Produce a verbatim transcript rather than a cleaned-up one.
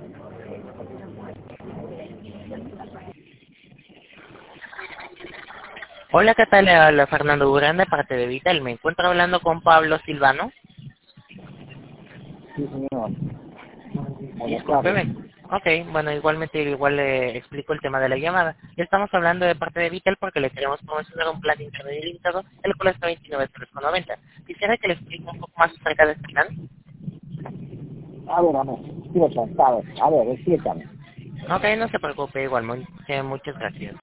Hola, ¿qué tal? Le habla Fernando Durán de parte de Vital. Me encuentro hablando con Pablo Silvano. Sí, señor. Buenas tardes. Discúlpeme. Ok, bueno, igualmente igual le explico el tema de la llamada. Estamos hablando de parte de Vital porque le queremos promocionar un plan de internet ilimitado, el cual está veintinueve pesos con noventa. Quisiera que le explique un poco más acerca de este plan. A ver, a ver, estoy cansado. A ver, explícame. Ok, no se preocupe, igual, muy- eh, muchas gracias.